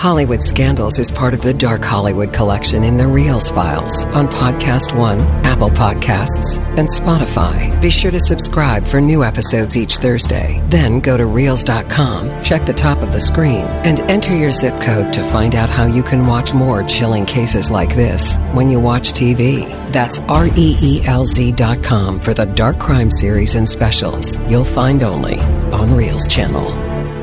Hollywood Scandals is part of the Dark Hollywood collection in the Reels Files on Podcast One, Apple Podcasts, and Spotify. Be sure to subscribe for new episodes each Thursday. Then go to Reels.com, check the top of the screen, and enter your zip code to find out how you can watch more chilling cases like this when you watch TV. That's REELZ.com for the dark crime series and specials you'll find only on Reels Channel.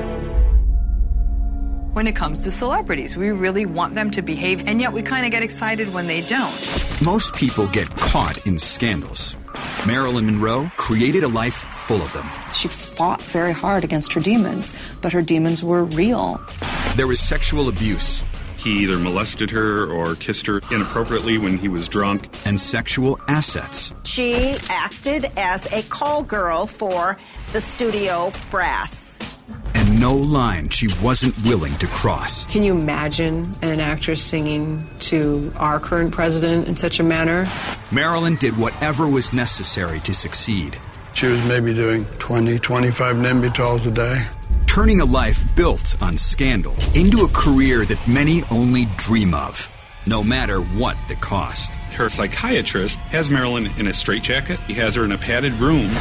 When it comes to celebrities, we really want them to behave, and yet we kind of get excited when they don't. Most people get caught in scandals. Marilyn Monroe created a life full of them. She fought very hard against her demons, but her demons were real. There was sexual abuse. He either molested her or kissed her inappropriately when he was drunk. And sexual assets. She acted as a call girl for the studio brass. And no line she wasn't willing to cross. Can you imagine an actress singing to our current president in such a manner? Marilyn did whatever was necessary to succeed. She was maybe doing 20, 25 Nembitols a day. Turning a life built on scandal into a career that many only dream of, no matter what the cost. Her psychiatrist has Marilyn in a straitjacket. He has her in a padded room.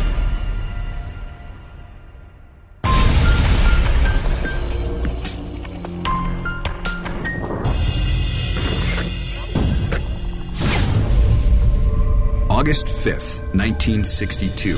August 5th, 1962.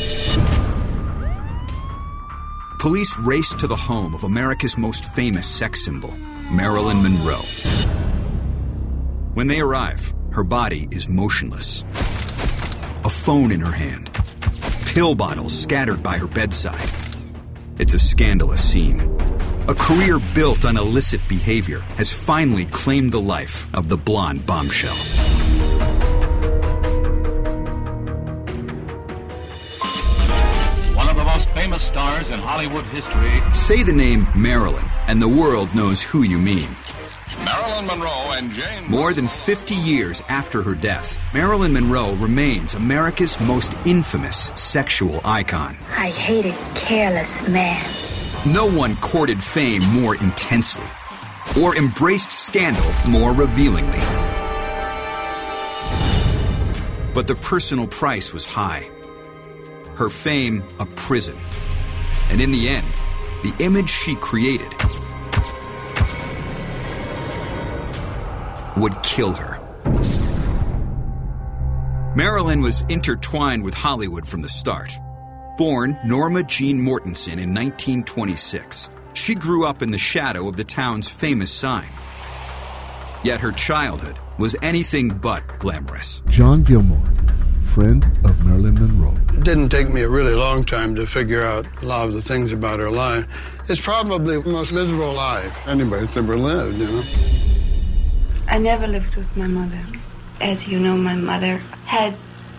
Police raced to the home of America's most famous sex symbol, Marilyn Monroe. When they arrive, her body is motionless. A phone in her hand. Pill bottles scattered by her bedside. It's a scandalous scene. A career built on illicit behavior has finally claimed the life of the blonde bombshell. Famous stars in Hollywood history. Say the name Marilyn, and the world knows who you mean. Marilyn Monroe and Jane. More than 50 years after her death, Marilyn Monroe remains America's most infamous sexual icon. I hate a careless man. No one courted fame more intensely, or embraced scandal more revealingly. But the personal price was high. Her fame, a prison. And in the end, the image she created would kill her. Marilyn was intertwined with Hollywood from the start. Born Norma Jean Mortensen in 1926, she grew up in the shadow of the town's famous sign. Yet her childhood was anything but glamorous. John Gilmore, friend of Marilyn Monroe. It didn't take me a really long time to figure out a lot of the things about her life. It's probably the most miserable life anybody's ever lived, you know. I never lived with my mother. As you know, my mother had,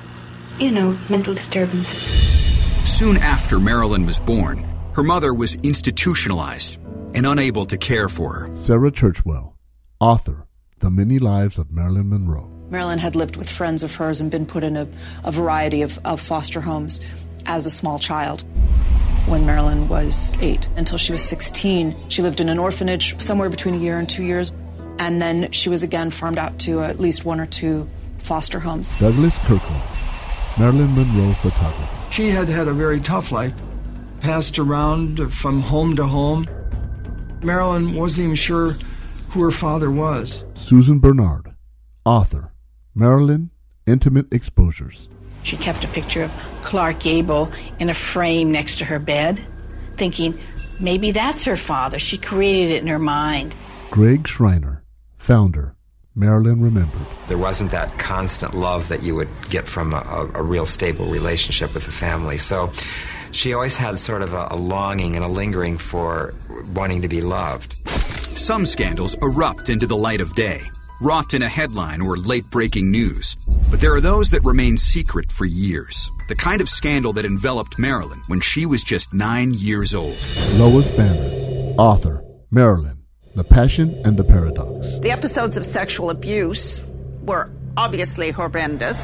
mental disturbances. Soon after Marilyn was born, her mother was institutionalized and unable to care for her. Sarah Churchwell, author, The Many Lives of Marilyn Monroe. Marilyn had lived with friends of hers and been put in a variety of foster homes as a small child. When Marilyn was 8, until she was 16, she lived in an orphanage somewhere between a year and 2 years, and then she was again farmed out to at least 1 or 2 foster homes. Douglas Kirkland, Marilyn Monroe photographer. She had had a very tough life, passed around from home to home. Marilyn wasn't even sure who her father was. Susan Bernard, author, Marilyn, Intimate Exposures. She kept a picture of Clark Gable in a frame next to her bed, thinking maybe that's her father. She created it in her mind. Greg Schreiner, founder, Marilyn Remembered. There wasn't that constant love that you would get from a real stable relationship with the family. So she always had sort of a longing and a lingering for wanting to be loved. Some scandals erupt into the light of day, wrought in a headline or late-breaking news. But there are those that remain secret for years. The kind of scandal that enveloped Marilyn when she was just 9 years old. Lois Banner, author, Marilyn, The Passion and the Paradox. The episodes of sexual abuse were obviously horrendous.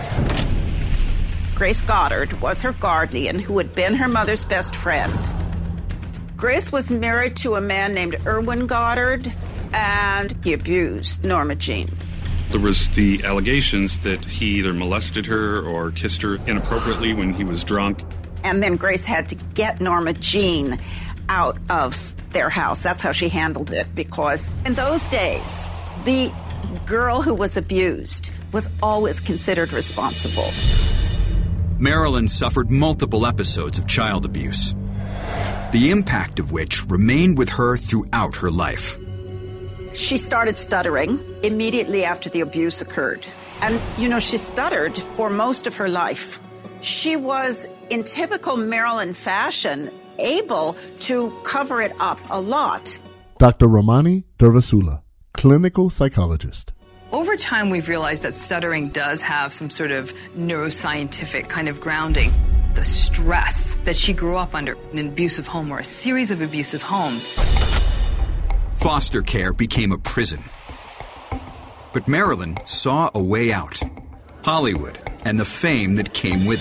Grace Goddard was her guardian, who had been her mother's best friend. Grace was married to a man named Irwin Goddard, and he abused Norma Jean. There was the allegations that he either molested her or kissed her inappropriately when he was drunk. And then Grace had to get Norma Jean out of their house. That's how she handled it, because in those days, the girl who was abused was always considered responsible. Marilyn suffered multiple episodes of child abuse, the impact of which remained with her throughout her life. She started stuttering immediately after the abuse occurred. And, she stuttered for most of her life. She was, in typical Marilyn fashion, able to cover it up a lot. Dr. Romani Dervasula, clinical psychologist. Over time, we've realized that stuttering does have some sort of neuroscientific kind of grounding. The stress that she grew up under in an abusive home or a series of abusive homes. Foster care became a prison. But Marilyn saw a way out. Hollywood and the fame that came with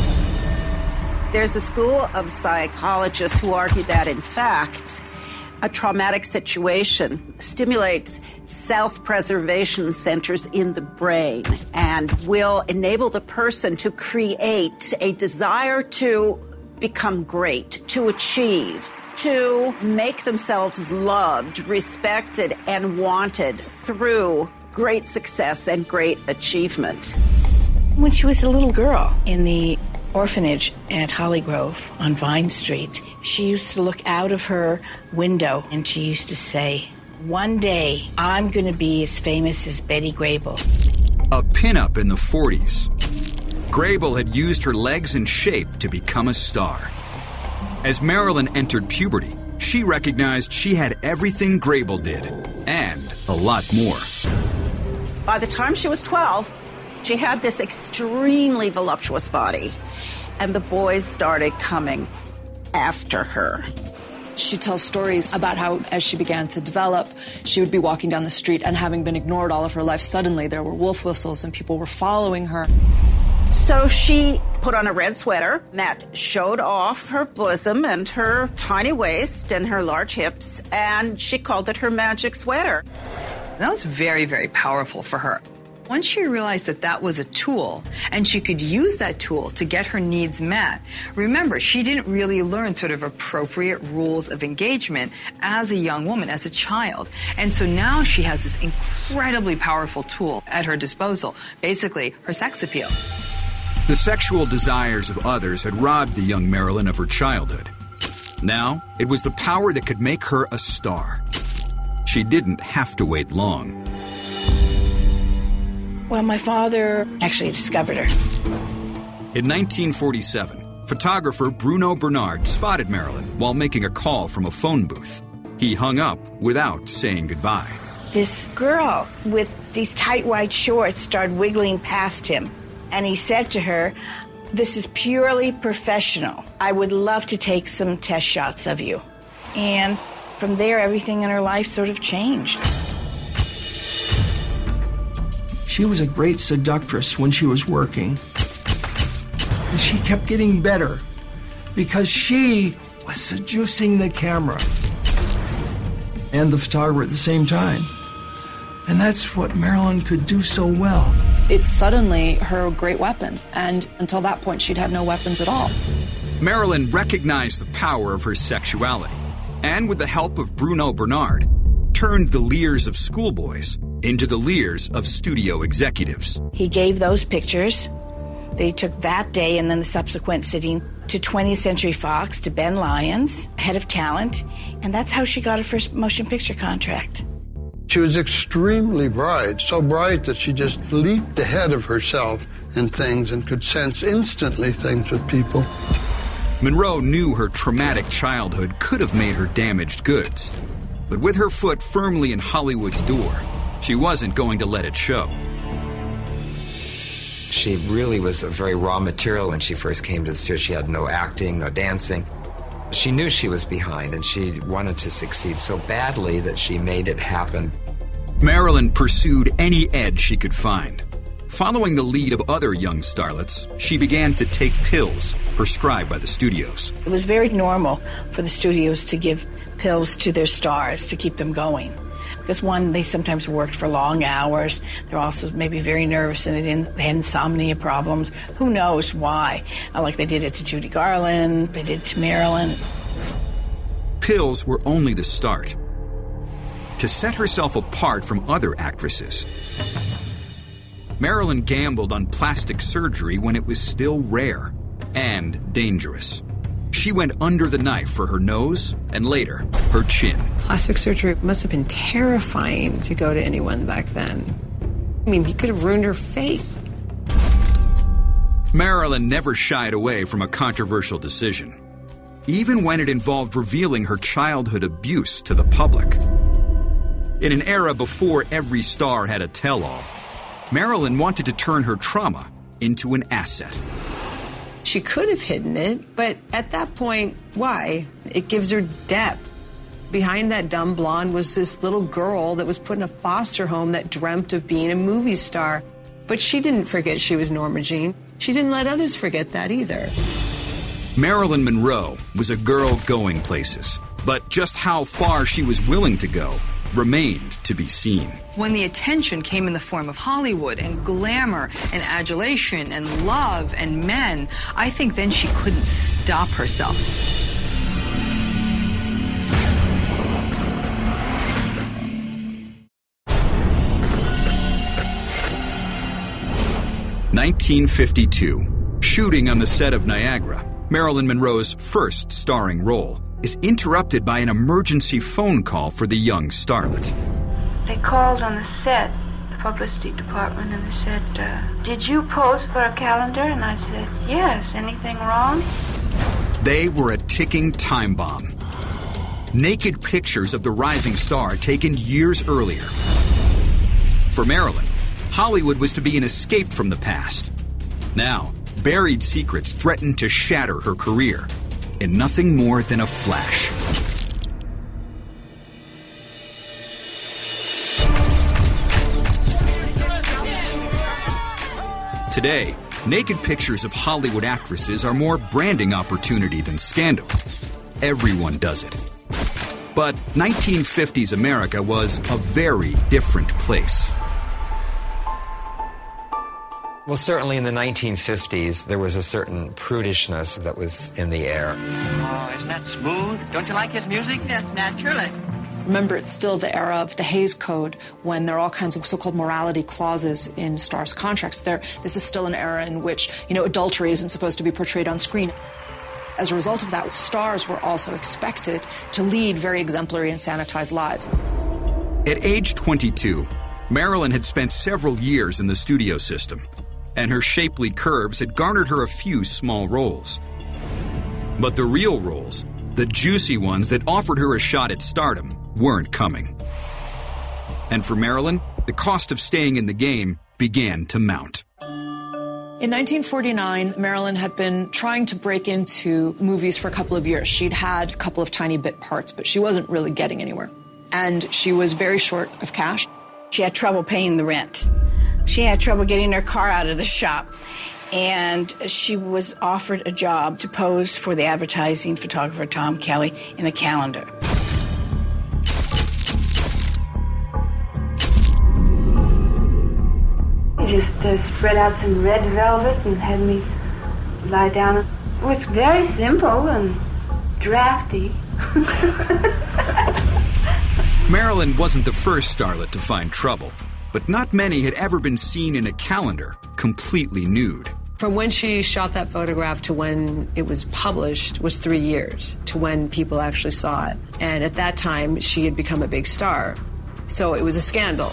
it. There's a school of psychologists who argue that, in fact, a traumatic situation stimulates self-preservation centers in the brain and will enable the person to create a desire to become great, to achieve, to make themselves loved, respected, and wanted through great success and great achievement. When she was a little girl in the orphanage at Hollygrove on Vine Street, she used to look out of her window and she used to say, "One day I'm going to be as famous as Betty Grable." A pinup in the 40s. Grable had used her legs and shape to become a star. As Marilyn entered puberty, she recognized she had everything Grable did, and a lot more. By the time she was 12, she had this extremely voluptuous body, and the boys started coming after her. She tells stories about how, as she began to develop, she would be walking down the street and, having been ignored all of her life, suddenly there were wolf whistles and people were following her. So she put on a red sweater that showed off her bosom and her tiny waist and her large hips, and she called it her magic sweater. That was very, very powerful for her. Once she realized that that was a tool, and she could use that tool to get her needs met, remember, she didn't really learn sort of appropriate rules of engagement as a young woman, as a child. And so now she has this incredibly powerful tool at her disposal, basically her sex appeal. The sexual desires of others had robbed the young Marilyn of her childhood. Now, it was the power that could make her a star. She didn't have to wait long. Well, my father actually discovered her. In 1947, photographer Bruno Bernard spotted Marilyn while making a call from a phone booth. He hung up without saying goodbye. This girl with these tight white shorts started wiggling past him, and he said to her, "This is purely professional. I would love to take some test shots of you." And from there, everything in her life sort of changed. She was a great seductress when she was working. She kept getting better because she was seducing the camera and the photographer at the same time. And that's what Marilyn could do so well. It's suddenly her great weapon, and until that point, she'd had no weapons at all. Marilyn recognized the power of her sexuality, and with the help of Bruno Bernard, turned the leers of schoolboys into the leers of studio executives. He gave those pictures that he took that day and then the subsequent sitting to 20th Century Fox, to Ben Lyons, head of talent, and that's how she got her first motion picture contract. She was extremely bright, so bright that she just leaped ahead of herself in things and could sense instantly things with people. Monroe knew her traumatic childhood could have made her damaged goods, but with her foot firmly in Hollywood's door, she wasn't going to let it show. She really was a very raw material when she first came to the series. She had no acting, no dancing. She knew she was behind, and she wanted to succeed so badly that she made it happen. Marilyn pursued any edge she could find. Following the lead of other young starlets, she began to take pills prescribed by the studios. It was very normal for the studios to give pills to their stars to keep them going. Because one, they sometimes worked for long hours. They're also maybe very nervous and they had insomnia problems. Who knows why? Like they did it to Judy Garland, they did it to Marilyn. Pills were only the start. To set herself apart from other actresses, Marilyn gambled on plastic surgery when it was still rare and dangerous. She went under the knife for her nose and later her chin. Plastic surgery must have been terrifying to go to anyone back then. I mean, he could have ruined her face. Marilyn never shied away from a controversial decision, even when it involved revealing her childhood abuse to the public. In an era before every star had a tell-all, Marilyn wanted to turn her trauma into an asset. She could have hidden it, but at that point, why? It gives her depth. Behind that dumb blonde was this little girl that was put in a foster home that dreamt of being a movie star. But she didn't forget she was Norma Jean. She didn't let others forget that either. Marilyn Monroe was a girl going places, but just how far she was willing to go remained to be seen. When the attention came in the form of Hollywood and glamour and adulation and love and men, I think then she couldn't stop herself. (1952), shooting on the set of Niagara, Marilyn Monroe's first starring role, is interrupted by an emergency phone call for the young starlet. They called on the set, the publicity department, and they said, did you pose for a calendar? And I said, yes. Anything wrong? They were a ticking time bomb. Naked pictures of the rising star taken years earlier. For Marilyn, Hollywood was to be an escape from the past. Now, buried secrets threatened to shatter her career in nothing more than a flash. Today, naked pictures of Hollywood actresses are more branding opportunity than scandal. Everyone does it. But 1950s America was a very different place. Well, certainly in the 1950s, there was a certain prudishness that was in the air. Oh, isn't that smooth? Don't you like his music? Yes, naturally. Remember, it's still the era of the Hays Code, when there are all kinds of so-called morality clauses in stars' contracts. This is still an era in which, adultery isn't supposed to be portrayed on screen. As a result of that, stars were also expected to lead very exemplary and sanitized lives. At age 22, Marilyn had spent several years in the studio system, and her shapely curves had garnered her a few small roles. But the real roles, the juicy ones that offered her a shot at stardom, weren't coming. And for Marilyn, the cost of staying in the game began to mount. In 1949, Marilyn had been trying to break into movies for a couple of years. She'd had a couple of tiny bit parts, but she wasn't really getting anywhere. And she was very short of cash. She had trouble paying the rent. She had trouble getting her car out of the shop. And she was offered a job to pose for the advertising photographer Tom Kelly in a calendar. He just spread out some red velvet and had me lie down. It was very simple and drafty. Marilyn wasn't the first starlet to find trouble, but not many had ever been seen in a calendar completely nude. From when she shot that photograph to when it was published was 3 years, to when people actually saw it. And at that time, she had become a big star. So it was a scandal.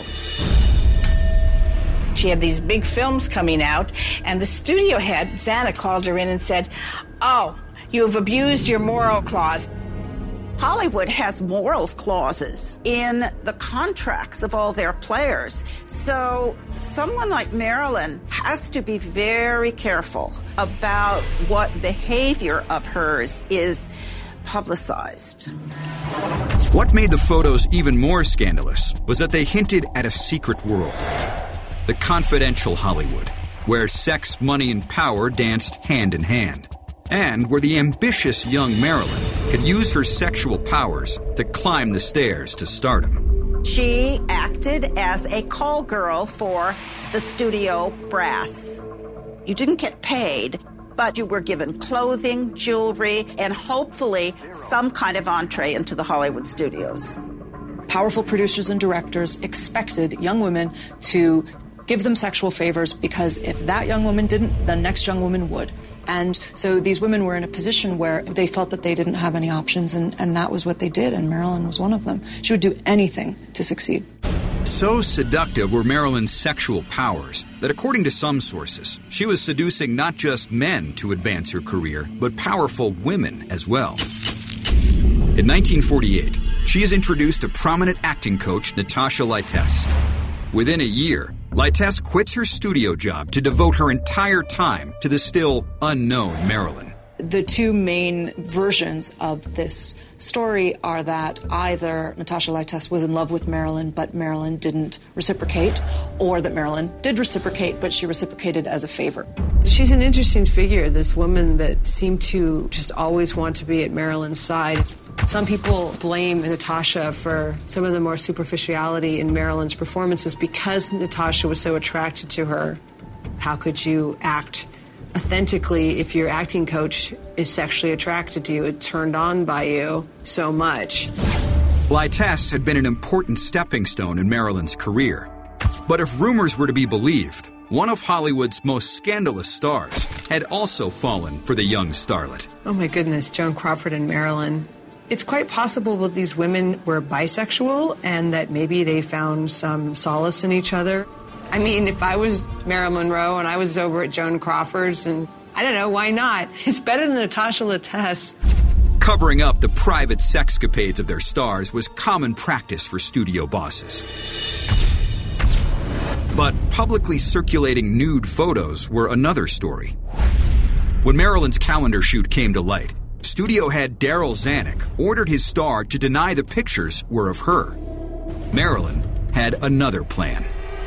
She had these big films coming out, and the studio head, Zana, called her in and said, "Oh, you've abused your moral clause." Hollywood has morals clauses in the contracts of all their players. So someone like Marilyn has to be very careful about what behavior of hers is publicized. What made the photos even more scandalous was that they hinted at a secret world. the confidential Hollywood, where sex, money, and power danced hand in hand, and where the ambitious young Marilyn could use her sexual powers to climb the stairs to stardom. She acted as a call girl for the studio brass. You didn't get paid, but you were given clothing, jewelry, and hopefully some kind of entree into the Hollywood studios. Powerful producers and directors expected young women to give them sexual favors because if that young woman didn't, the next young woman would. And so these women were in a position where they felt that they didn't have any options, and that was what they did, and Marilyn was one of them. She would do anything to succeed. So seductive were Marilyn's sexual powers that, according to some sources, she was seducing not just men to advance her career, but powerful women as well. In 1948, she is introduced to prominent acting coach Natasha Lytess. Within a year, Lytess quits her studio job to devote her entire time to the still unknown Marilyn. The two main versions of this story are that either Natasha Lytess was in love with Marilyn, but Marilyn didn't reciprocate, or that Marilyn did reciprocate, but she reciprocated as a favor. She's an interesting figure, this woman that seemed to just always want to be at Marilyn's side. Some people blame Natasha for some of the more superficiality in Marilyn's performances because Natasha was so attracted to her. How could you act authentically if your acting coach is sexually attracted to you, turned on by you so much? Lytess had been an important stepping stone in Marilyn's career. But if rumors were to be believed, one of Hollywood's most scandalous stars had also fallen for the young starlet. Oh my goodness, Joan Crawford and Marilyn. It's quite possible that these women were bisexual and that maybe they found some solace in each other. I mean, if I was Marilyn Monroe and I was over at Joan Crawford's, and I don't know, why not? It's better than Natasha Lytess. Covering up the private sexcapades of their stars was common practice for studio bosses. But publicly circulating nude photos were another story. When Marilyn's calendar shoot came to light, studio head Darryl Zanuck ordered his star to deny the pictures were of her. Marilyn had another plan.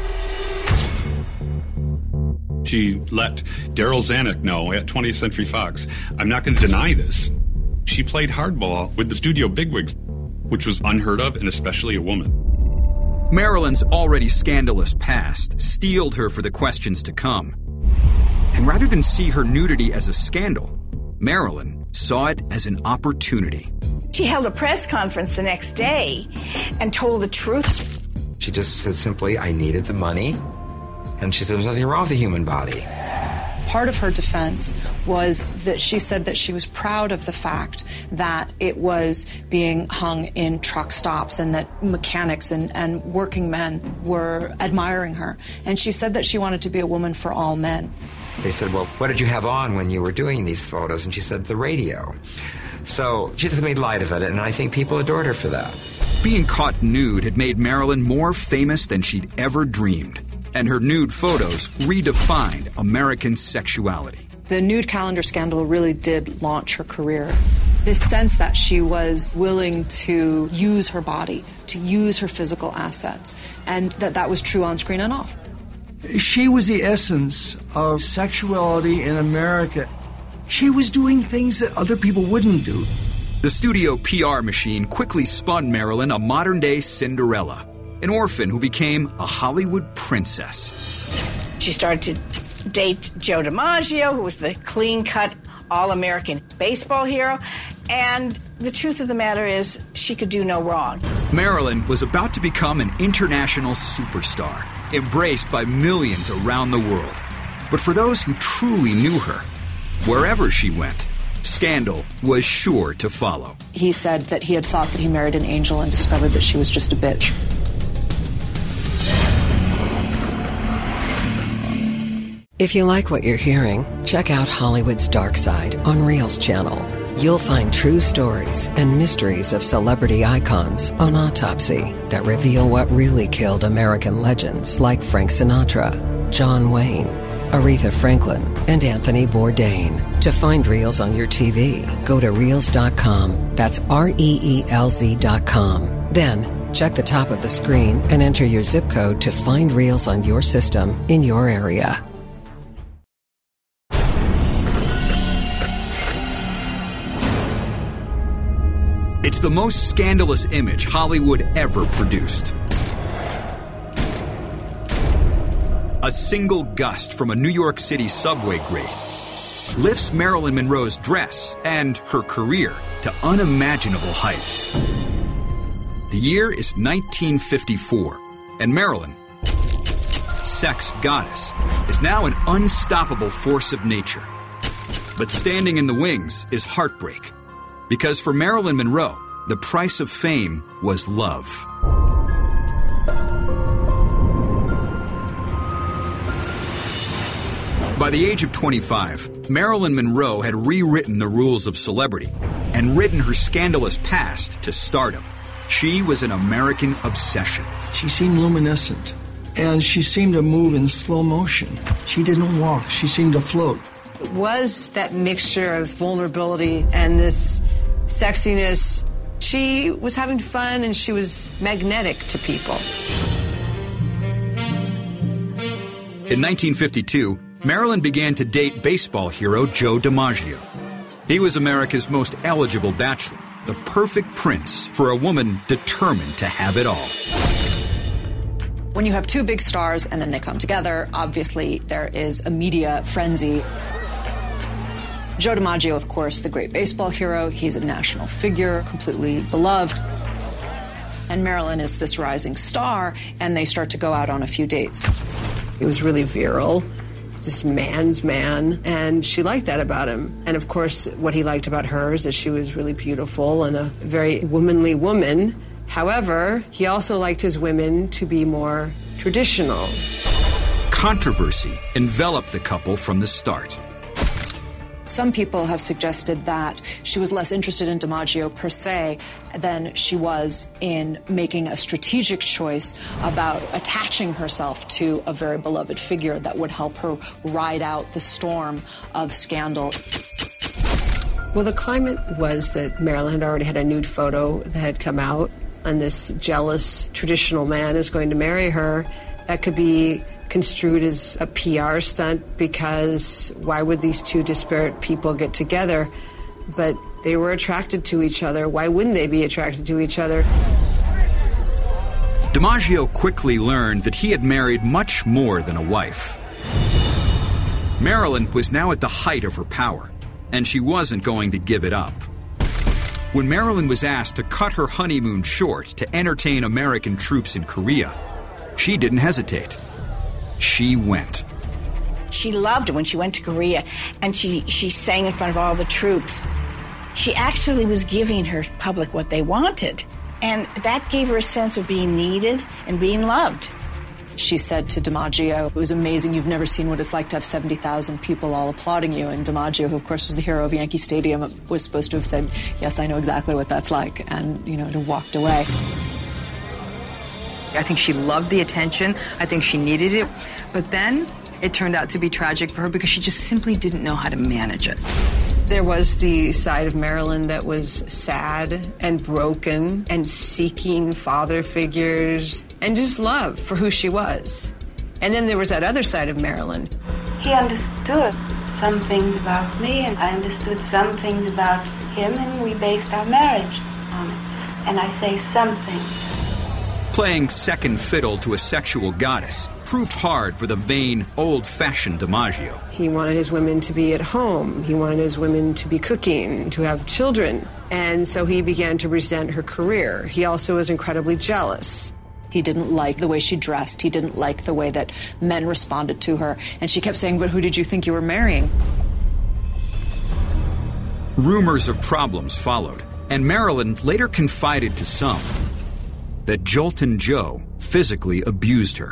She let Darryl Zanuck know at 20th Century Fox, I'm not going to deny this. She played hardball with the studio bigwigs, which was unheard of, and especially a woman. Marilyn's already scandalous past steeled her for the questions to come. And rather than see her nudity as a scandal, Marilyn saw it as an opportunity. She held a press conference the next day and told the truth. She just said simply, I needed the money. And she said, there's nothing wrong with the human body. Part of her defense was that she said that she was proud of the fact that it was being hung in truck stops and that mechanics and working men were admiring her. And she said that she wanted to be a woman for all men. They said, well, what did you have on when you were doing these photos? And she said, the radio. So she just made light of it, and I think people adored her for that. Being caught nude had made Marilyn more famous than she'd ever dreamed. And her nude photos redefined American sexuality. The nude calendar scandal really did launch her career. This sense that she was willing to use her body, to use her physical assets, and that was true on screen and off. She was the essence of sexuality in America. She was doing things that other people wouldn't do. The studio PR machine quickly spun Marilyn a modern-day Cinderella, an orphan who became a Hollywood princess. She started to date Joe DiMaggio, who was the clean-cut, all-American baseball hero. And the truth of the matter is, she could do no wrong. Marilyn was about to become an international superstar, embraced by millions around the world. But for those who truly knew her, wherever she went, scandal was sure to follow. He said that he had thought that he married an angel and discovered that she was just a bitch. If you like what you're hearing, check out Hollywood's Dark Side on Reel's channel. You'll find true stories and mysteries of celebrity icons on Autopsy that reveal what really killed American legends like Frank Sinatra, John Wayne, Aretha Franklin, and Anthony Bourdain. To find Reels on your TV, go to Reels.com. That's REELZ.com. Then Check the top of the screen and enter your zip code to find Reels on your system in your area. It's the most scandalous image Hollywood ever produced. A single gust from a New York City subway grate lifts Marilyn Monroe's dress and her career to unimaginable heights. The year is 1954, and Marilyn, sex goddess, is now an unstoppable force of nature. But standing in the wings is heartbreak, because for Marilyn Monroe, the price of fame was love. By the age of 25, Marilyn Monroe had rewritten the rules of celebrity and ridden her scandalous past to stardom. She was an American obsession. She seemed luminescent, and she seemed to move in slow motion. She didn't walk, she seemed to float. It was that mixture of vulnerability and this sexiness. She was having fun and she was magnetic to people. In 1952, Marilyn began to date baseball hero Joe DiMaggio. He was America's most eligible bachelor, the perfect prince for a woman determined to have it all. When you have two big stars and then they come together, obviously there is a media frenzy. Joe DiMaggio, of course, the great baseball hero. He's a national figure, completely beloved. And Marilyn is this rising star, and they start to go out on a few dates. He was really virile, this man's man, and she liked that about him. And of course, what he liked about her is that she was really beautiful and a very womanly woman. However, he also liked his women to be more traditional. Controversy enveloped the couple from the start. Some people have suggested that she was less interested in DiMaggio per se than she was in making a strategic choice about attaching herself to a very beloved figure that would help her ride out the storm of scandal. Well, the climate was that Marilyn had already had a nude photo that had come out, and this jealous traditional man is going to marry her. That could be construed as a PR stunt, because why would these two disparate people get together? But they were attracted to each other. Why wouldn't they be attracted to each other? DiMaggio quickly learned that he had married much more than a wife. Marilyn was now at the height of her power, and she wasn't going to give it up. When Marilyn was asked to cut her honeymoon short to entertain American troops in Korea, she didn't hesitate. She went. She loved it when she went to Korea, and she sang in front of all the troops. She actually was giving her public what they wanted, and that gave her a sense of being needed and being loved. She said to DiMaggio, "It was amazing. You've never seen what it's like to have 70,000 people all applauding you." And DiMaggio, who of course was the hero of Yankee Stadium, was supposed to have said, "Yes, I know exactly what that's like," and, walked away. I think she loved the attention. I think she needed it. But then it turned out to be tragic for her because she just simply didn't know how to manage it. There was the side of Marilyn that was sad and broken and seeking father figures and just love for who she was. And then there was that other side of Marilyn. He understood some things about me, and I understood some things about him, and we based our marriage on it. And I say some things. Playing second fiddle to a sexual goddess proved hard for the vain, old-fashioned DiMaggio. He wanted his women to be at home. He wanted his women to be cooking, to have children. And so he began to resent her career. He also was incredibly jealous. He didn't like the way she dressed. He didn't like the way that men responded to her. And she kept saying, "But who did you think you were marrying?" Rumors of problems followed, and Marilyn later confided to some that Joltin' Joe physically abused her.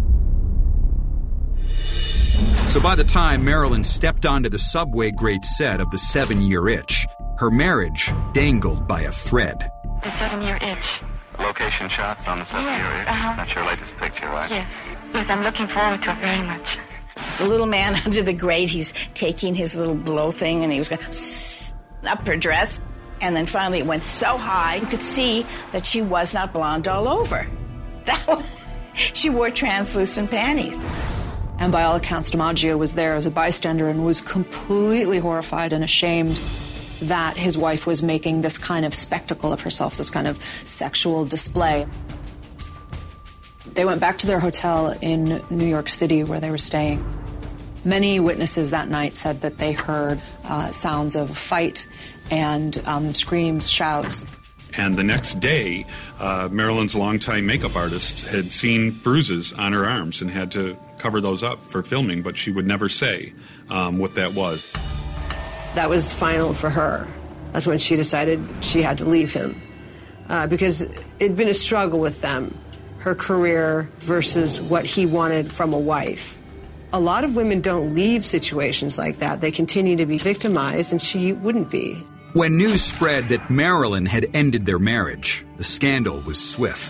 So by the time Marilyn stepped onto the subway grate set of The 7-Year Itch, her marriage dangled by a thread. The 7-Year Itch. Location shots on the 7-Year Itch. That's your latest picture, right? Yes. Yes, I'm looking forward to it very much. The little man under the grate, he's taking his little blow thing, and he was going up her dress. And then finally it went so high, you could see that she was not blonde all over. She wore translucent panties. And by all accounts, DiMaggio was there as a bystander and was completely horrified and ashamed that his wife was making this kind of spectacle of herself, this kind of sexual display. They went back to their hotel in New York City where they were staying. Many witnesses that night said that they heard sounds of a fight and screams, shouts. And the next day, Marilyn's longtime makeup artist had seen bruises on her arms and had to cover those up for filming, but she would never say what that was. That was final for her. That's when she decided she had to leave him. Because it'd been a struggle with them, her career versus what he wanted from a wife. A lot of women don't leave situations like that. They continue to be victimized, and she wouldn't be. When news spread that Marilyn had ended their marriage, the scandal was swift.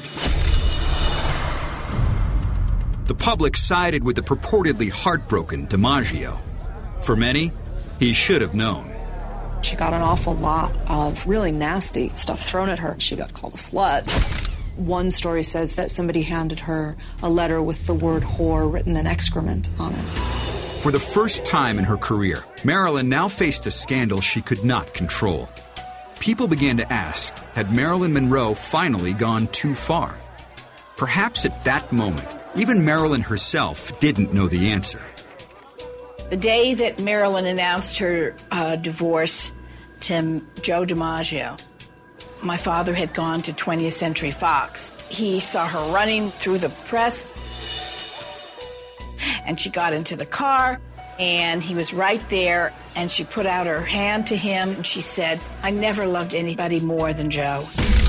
The public sided with the purportedly heartbroken DiMaggio. For many, he should have known. She got an awful lot of really nasty stuff thrown at her. She got called a slut. One story says that somebody handed her a letter with the word whore written in excrement on it. For the first time in her career, Marilyn now faced a scandal she could not control. People began to ask, had Marilyn Monroe finally gone too far? Perhaps at that moment, even Marilyn herself didn't know the answer. The day that Marilyn announced her divorce to Joe DiMaggio, my father had gone to 20th Century Fox. He saw her running through the press, and she got into the car, and he was right there, and she put out her hand to him, and she said, "I never loved anybody more than Joe."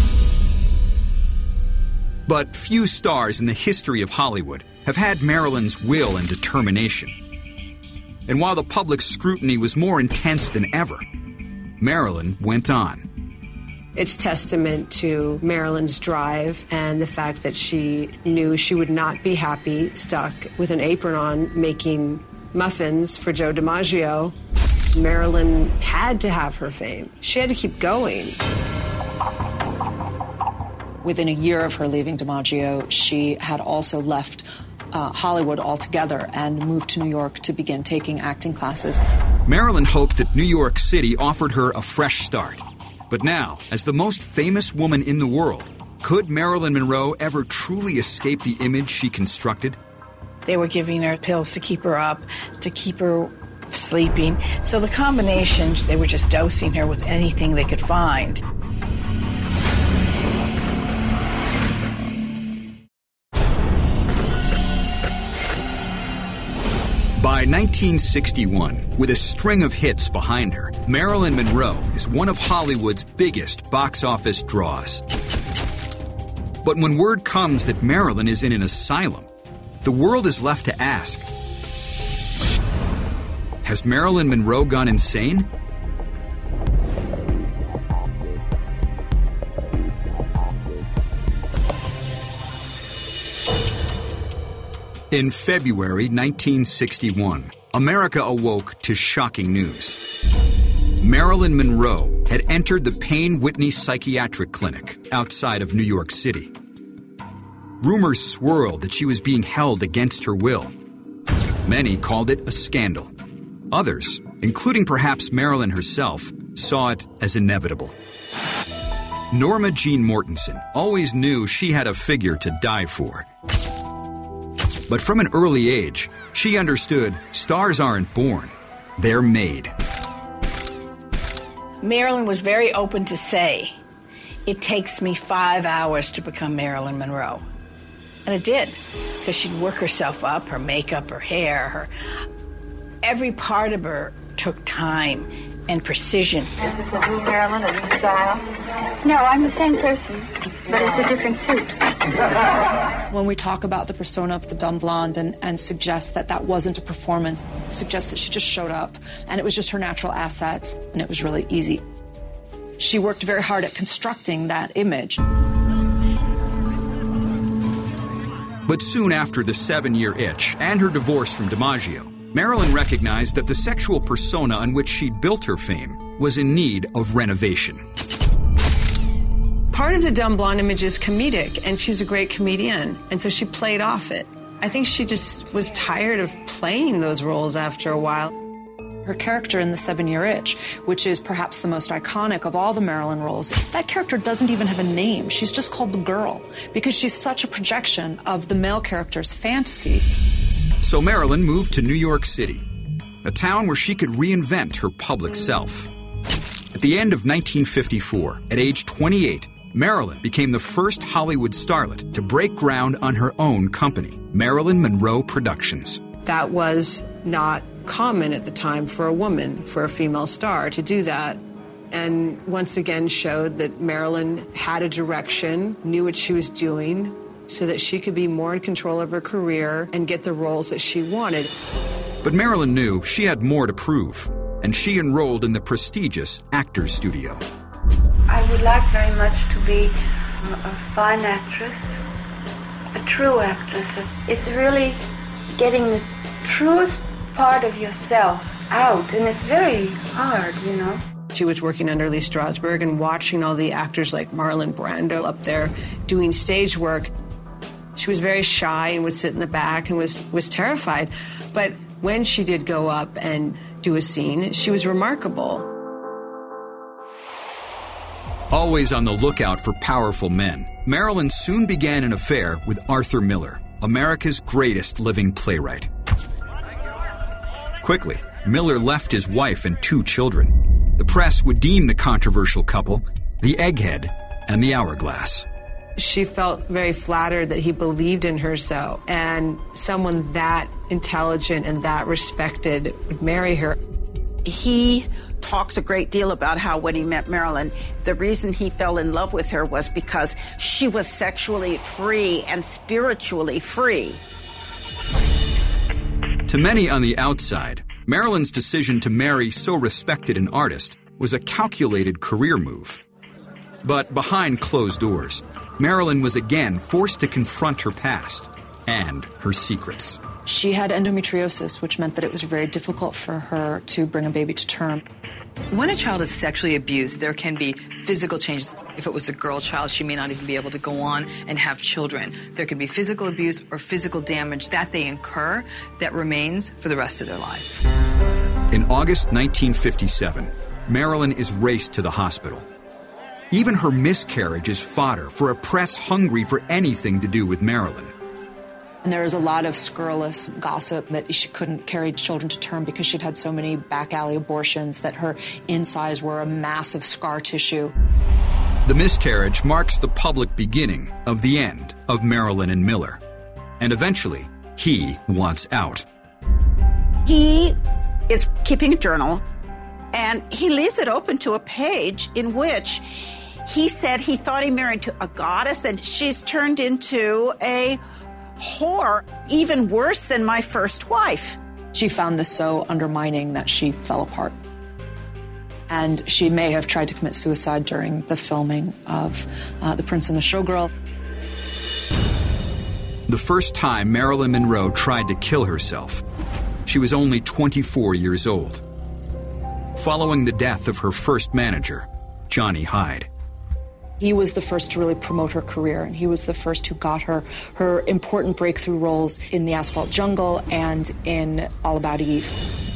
But few stars in the history of Hollywood have had Marilyn's will and determination. And while the public scrutiny was more intense than ever, Marilyn went on. It's testament to Marilyn's drive and the fact that she knew she would not be happy stuck with an apron on making muffins for Joe DiMaggio. Marilyn had to have her fame. She had to keep going. Within a year of her leaving DiMaggio, she had also left Hollywood altogether and moved to New York to begin taking acting classes. Marilyn hoped that New York City offered her a fresh start. But now, as the most famous woman in the world, could Marilyn Monroe ever truly escape the image she constructed? They were giving her pills to keep her up, to keep her sleeping. So the combinations, they were just dosing her with anything they could find. By 1961, with a string of hits behind her, Marilyn Monroe is one of Hollywood's biggest box office draws. But when word comes that Marilyn is in an asylum, the world is left to ask, has Marilyn Monroe gone insane? In February 1961, America awoke to shocking news. Marilyn Monroe had entered the Payne Whitney Psychiatric Clinic outside of New York City. Rumors swirled that she was being held against her will. Many called it a scandal. Others, including perhaps Marilyn herself, saw it as inevitable. Norma Jean Mortensen always knew she had a figure to die for. But from an early age, she understood stars aren't born, they're made. Marilyn was very open to say, it takes me 5 hours to become Marilyn Monroe. And it did, because she'd work herself up, her makeup, her hair, every part of her took time and precision. Is this a new Marilyn, a new style? No, I'm the same person, but it's a different suit. When we talk about the persona of the dumb blonde and suggest that that wasn't a performance, suggest that she just showed up and it was just her natural assets and it was really easy. She worked very hard at constructing that image. But soon after the 7-year itch and her divorce from DiMaggio, Marilyn recognized that the sexual persona on which she'd built her fame was in need of renovation. Part of the dumb blonde image is comedic, and she's a great comedian, and so she played off it. I think she just was tired of playing those roles after a while. Her character in The 7-Year Itch, which is perhaps the most iconic of all the Marilyn roles, that character doesn't even have a name. She's just called the girl, because she's such a projection of the male character's fantasy. So Marilyn moved to New York City, a town where she could reinvent her public self. At the end of 1954, at age 28, Marilyn became the first Hollywood starlet to break ground on her own company, Marilyn Monroe Productions. That was not common at the time for a woman, for a female star to do that. And once again showed that Marilyn had a direction, knew what she was doing, so that she could be more in control of her career and get the roles that she wanted. But Marilyn knew she had more to prove, and she enrolled in the prestigious Actors Studio. I would like very much to be a fine actress, a true actress. It's really getting the truest part of yourself out, and it's very hard, you know. She was working under Lee Strasberg and watching all the actors like Marlon Brando up there doing stage work. She was very shy and would sit in the back and was terrified. But when she did go up and do a scene, she was remarkable. Always on the lookout for powerful men, Marilyn soon began an affair with Arthur Miller, America's greatest living playwright. Quickly, Miller left his wife and 2 children. The press would deem the controversial couple the egghead and the hourglass. She felt very flattered that he believed in her so, and someone that intelligent and that respected would marry her. He talks a great deal about how when he met Marilyn, the reason he fell in love with her was because she was sexually free and spiritually free. To many on the outside, Marilyn's decision to marry so respected an artist was a calculated career move. But behind closed doors, Marilyn was again forced to confront her past and her secrets. She had endometriosis, which meant that it was very difficult for her to bring a baby to term. When a child is sexually abused, there can be physical changes. If it was a girl child, she may not even be able to go on and have children. There could be physical abuse or physical damage that they incur that remains for the rest of their lives. In August 1957, Marilyn is raced to the hospital. Even her miscarriage is fodder for a press hungry for anything to do with Marilyn. And there is a lot of scurrilous gossip that she couldn't carry children to term because she'd had so many back alley abortions, that her insides were a massive scar tissue. The miscarriage marks the public beginning of the end of Marilyn and Miller. And eventually, he wants out. He is keeping a journal, and he leaves it open to a page in which he said he thought he married to a goddess, and she's turned into a whore, even worse than my first wife. She found this so undermining that she fell apart. And she may have tried to commit suicide during the filming of The Prince and the Showgirl. The first time Marilyn Monroe tried to kill herself, she was only 24 years old. Following the death of her first manager, Johnny Hyde. He was the first to really promote her career, and he was the first who got her important breakthrough roles in The Asphalt Jungle and in All About Eve.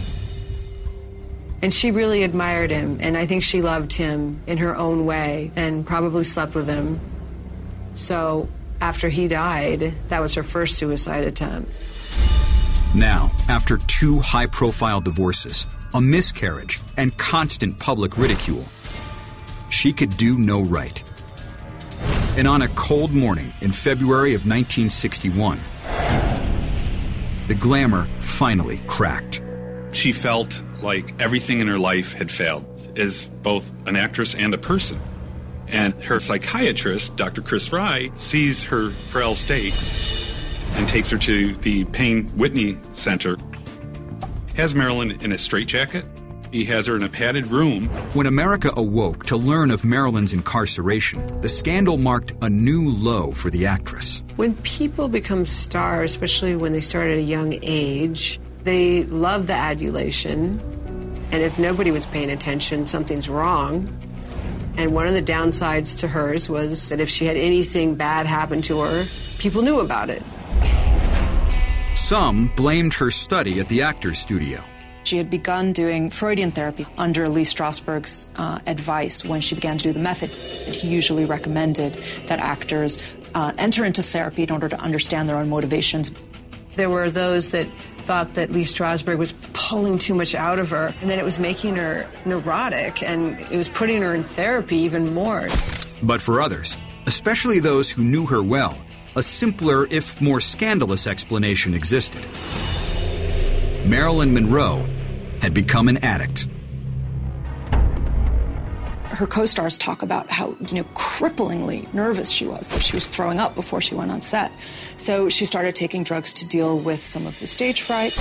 And she really admired him, and I think she loved him in her own way and probably slept with him. So after he died, that was her first suicide attempt. Now, after 2 high-profile divorces, a miscarriage, and constant public ridicule, she could do no right. And on a cold morning in February of 1961, the glamour finally cracked. She felt like everything in her life had failed as both an actress and a person. And her psychiatrist, Dr. Chris Fry, sees her frail state and takes her to the Payne Whitney Center, has Marilyn in a straitjacket. He has her in a padded room. When America awoke to learn of Marilyn's incarceration, the scandal marked a new low for the actress. When people become stars, especially when they start at a young age, they love the adulation. And if nobody was paying attention, something's wrong. And one of the downsides to hers was that if she had anything bad happen to her, people knew about it. Some blamed her study at the Actors Studio. She had begun doing Freudian therapy under Lee Strasberg's advice when she began to do the method. He usually recommended that actors enter into therapy in order to understand their own motivations. There were those that thought that Lee Strasberg was pulling too much out of her, and that it was making her neurotic, and it was putting her in therapy even more. But for others, especially those who knew her well, a simpler, if more scandalous explanation existed. Marilyn Monroe had become an addict. Her co-stars talk about how, cripplingly nervous she was, that she was throwing up before she went on set. So she started taking drugs to deal with some of the stage fright.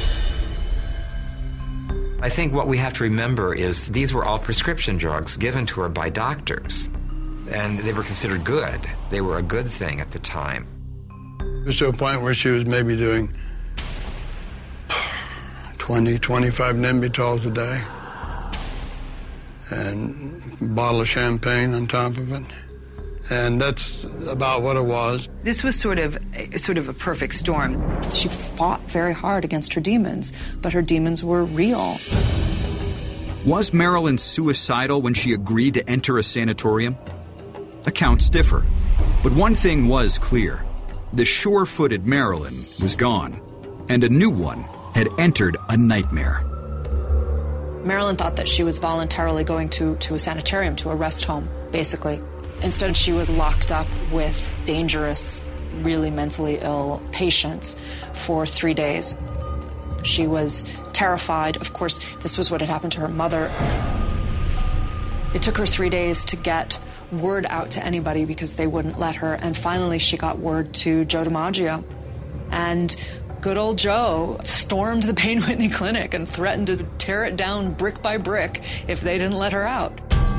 I think what we have to remember is these were all prescription drugs given to her by doctors. And they were considered good. They were a good thing at the time. It was to a point where she was maybe doing 20, 25 Nembitols a day. And a bottle of champagne on top of it. And that's about what it was. This was sort of a perfect storm. She fought very hard against her demons, but her demons were real. Was Marilyn suicidal when she agreed to enter a sanatorium? Accounts differ, but one thing was clear. The sure-footed Marilyn was gone, and a new one had entered a nightmare. Marilyn thought that she was voluntarily going to a sanitarium, to a rest home, basically. Instead, she was locked up with dangerous, really mentally ill patients for 3 days. She was terrified. Of course, this was what had happened to her mother. It took her 3 days to get word out to anybody because they wouldn't let her. And finally, she got word to Joe DiMaggio. And good old Joe stormed the Payne Whitney Clinic and threatened to tear it down brick by brick if they didn't let her out.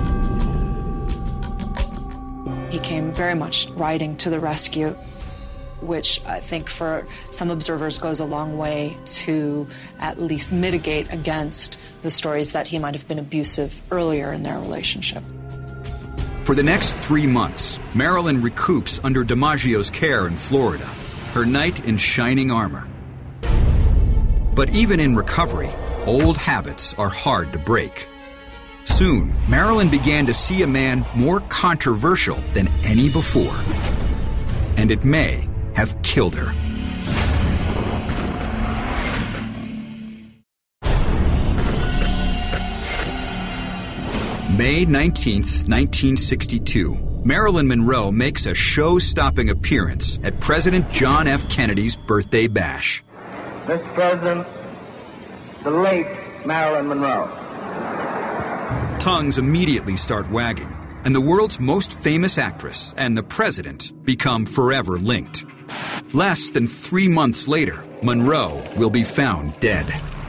He came very much riding to the rescue, which I think for some observers goes a long way to at least mitigate against the stories that he might have been abusive earlier in their relationship. For the next 3 months, Marilyn recoups under DiMaggio's care in Florida, her knight in shining armor. But even in recovery, old habits are hard to break. Soon, Marilyn began to see a man more controversial than any before. And it may have killed her. May 19th, 1962, Marilyn Monroe makes a show-stopping appearance at President John F. Kennedy's birthday bash. Mr. President, the late Marilyn Monroe. Tongues immediately start wagging, and the world's most famous actress and the president become forever linked. Less than 3 months later, Monroe will be found dead.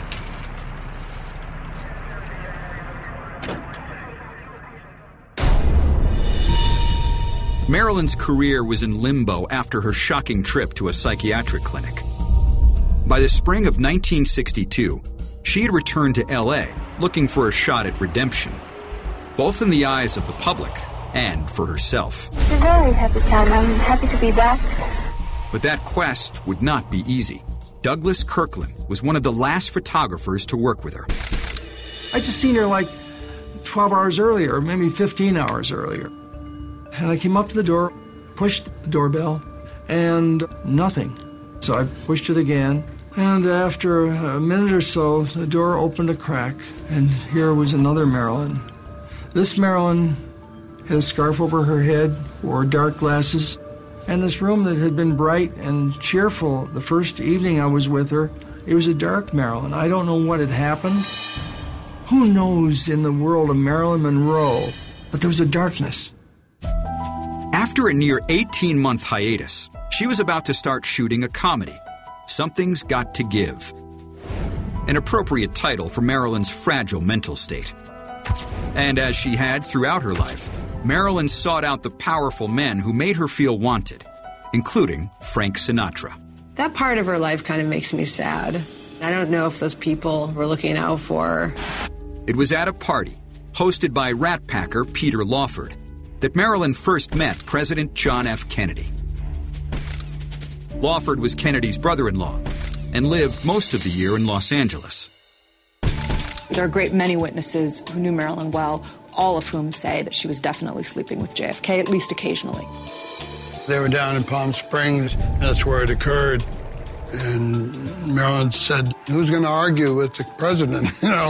Marilyn's career was in limbo after her shocking trip to a psychiatric clinic. By the spring of 1962, she had returned to L.A. looking for a shot at redemption, both in the eyes of the public and for herself. It's a very happy time. I'm happy to be back. But that quest would not be easy. Douglas Kirkland was one of the last photographers to work with her. I just seen her like 12 hours earlier, maybe 15 hours earlier. And I came up to the door, pushed the doorbell, and nothing. So I pushed it again, and after a minute or so, the door opened a crack, and here was another Marilyn. This Marilyn had a scarf over her head, wore dark glasses, and this room that had been bright and cheerful the first evening I was with her, it was a dark Marilyn. I don't know what had happened. Who knows in the world of Marilyn Monroe, but there was a darkness. After a near 18-month hiatus, she was about to start shooting a comedy, Something's Got to Give. An appropriate title for Marilyn's fragile mental state. And as she had throughout her life, Marilyn sought out the powerful men who made her feel wanted, including Frank Sinatra. That part of her life kind of makes me sad. I don't know if those people were looking out for her. It was at a party, hosted by rat packer Peter Lawford, that Marilyn first met President John F. Kennedy. Lawford was Kennedy's brother-in-law and lived most of the year in Los Angeles. There are a great many witnesses who knew Marilyn well, all of whom say that she was definitely sleeping with JFK, at least occasionally. They were down in Palm Springs. That's where it occurred. And Marilyn said, who's going to argue with the president?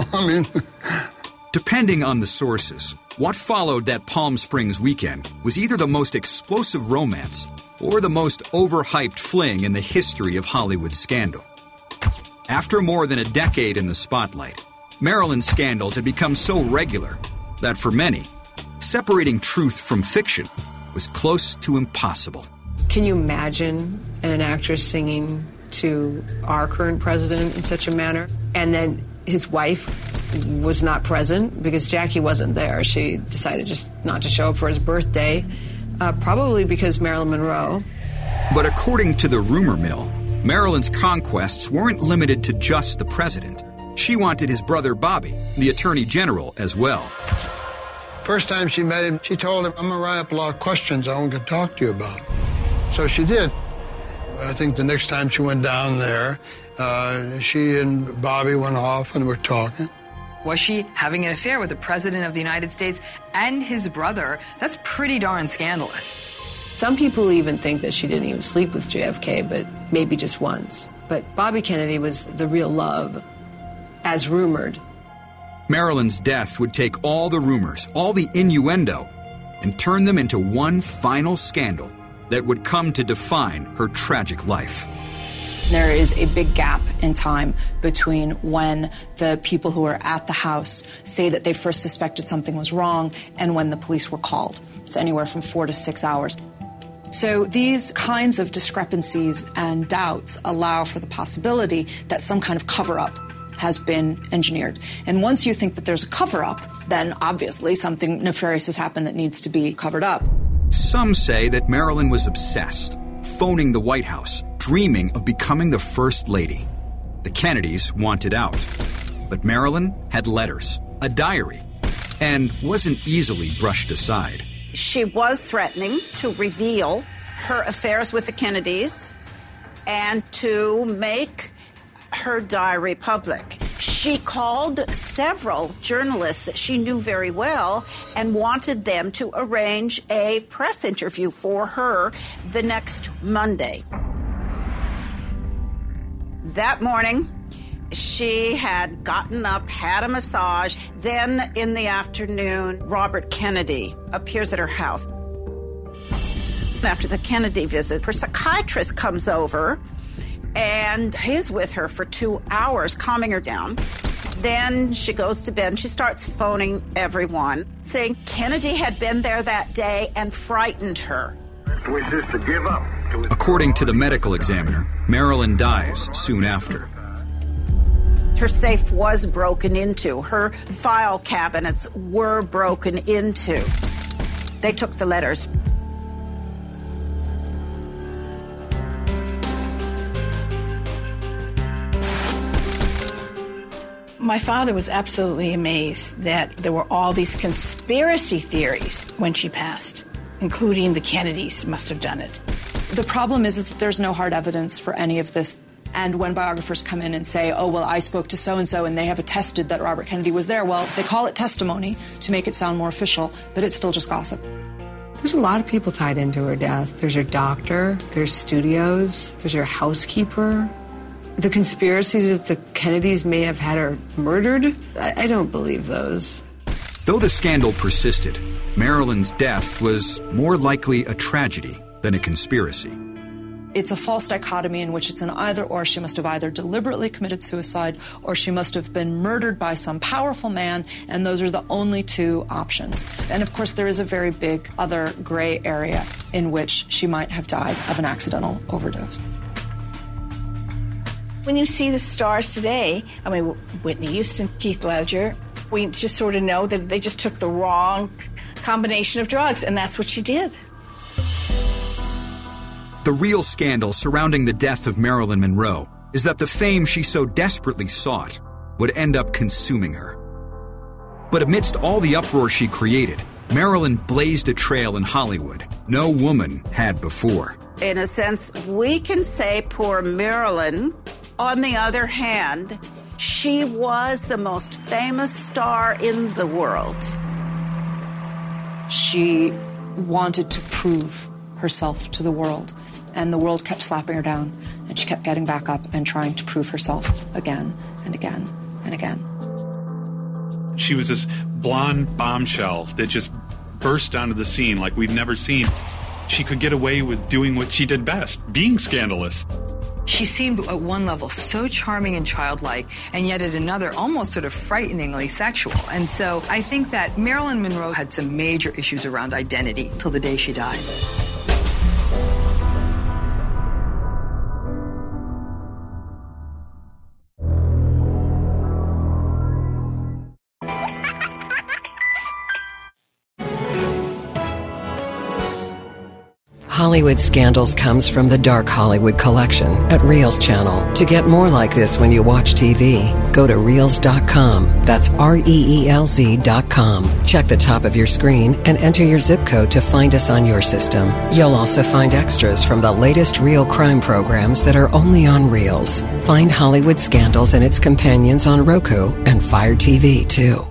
Depending on the sources, what followed that Palm Springs weekend was either the most explosive romance or the most overhyped fling in the history of Hollywood scandal. After more than a decade in the spotlight, Marilyn's scandals had become so regular that for many, separating truth from fiction was close to impossible. Can you imagine an actress singing to our current president in such a manner? And then his wife was not present because Jackie wasn't there. She decided just not to show up for his birthday, probably because Marilyn Monroe. But according to the rumor mill, Marilyn's conquests weren't limited to just the president. She wanted his brother Bobby, the Attorney General, as well. First time she met him, she told him, I'm going to write up a lot of questions I want to talk to you about. So she did. I think the next time she went down there, she and Bobby went off and were talking. Was she having an affair with the President of the United States and his brother? That's pretty darn scandalous. Some people even think that she didn't even sleep with JFK, but maybe just once. But Bobby Kennedy was the real love, as rumored. Marilyn's death would take all the rumors, all the innuendo, and turn them into one final scandal that would come to define her tragic life. There is a big gap in time between when the people who are at the house say that they first suspected something was wrong and when the police were called. It's anywhere from 4 to 6 hours. So these kinds of discrepancies and doubts allow for the possibility that some kind of cover-up has been engineered. And once you think that there's a cover-up, then obviously something nefarious has happened that needs to be covered up. Some say that Marilyn was obsessed, phoning the White House, dreaming of becoming the First Lady. The Kennedys wanted out. But Marilyn had letters, a diary, and wasn't easily brushed aside. She was threatening to reveal her affairs with the Kennedys and to make her diary public. She called several journalists that she knew very well and wanted them to arrange a press interview for her the next Monday. That morning, she had gotten up, had a massage. Then in the afternoon, Robert Kennedy appears at her house. After the Kennedy visit, her psychiatrist comes over and he's with her for 2 hours, calming her down. Then she goes to bed and she starts phoning everyone, saying Kennedy had been there that day and frightened her. Wishes to give up. According to the medical examiner, Marilyn dies soon after. Her safe was broken into. Her file cabinets were broken into. They took the letters. My father was absolutely amazed that there were all these conspiracy theories when she passed, including the Kennedys must have done it. The problem is that there's no hard evidence for any of this. And when biographers come in and say, oh, well, I spoke to so-and-so and they have attested that Robert Kennedy was there, well, they call it testimony to make it sound more official, but it's still just gossip. There's a lot of people tied into her death. There's her doctor, there's studios, there's her housekeeper. The conspiracies that the Kennedys may have had her murdered, I don't believe those. Though the scandal persisted, Marilyn's death was more likely a tragedy than a conspiracy. It's a false dichotomy in which it's an either-or. She must have either deliberately committed suicide or she must have been murdered by some powerful man, and those are the only two options. And, of course, there is a very big other gray area in which she might have died of an accidental overdose. When you see the stars today, I mean, Whitney Houston, Heath Ledger, we just sort of know that they just took the wrong combination of drugs, and that's what she did. The real scandal surrounding the death of Marilyn Monroe is that the fame she so desperately sought would end up consuming her. But amidst all the uproar she created, Marilyn blazed a trail in Hollywood no woman had before. In a sense, we can say poor Marilyn. On the other hand, she was the most famous star in the world. She wanted to prove herself to the world, and the world kept slapping her down, and she kept getting back up and trying to prove herself again and again and again. She was this blonde bombshell that just burst onto the scene like we'd never seen. She could get away with doing what she did best, being scandalous. She seemed at one level so charming and childlike, and yet at another almost sort of frighteningly sexual. And so I think that Marilyn Monroe had some major issues around identity till the day she died. Hollywood Scandals comes from the Dark Hollywood Collection at Reels Channel. To get more like this when you watch TV, go to Reels.com. That's REELZ.com. Check the top of your screen and enter your zip code to find us on your system. You'll also find extras from the latest real crime programs that are only on Reels. Find Hollywood Scandals and its companions on Roku and Fire TV, too.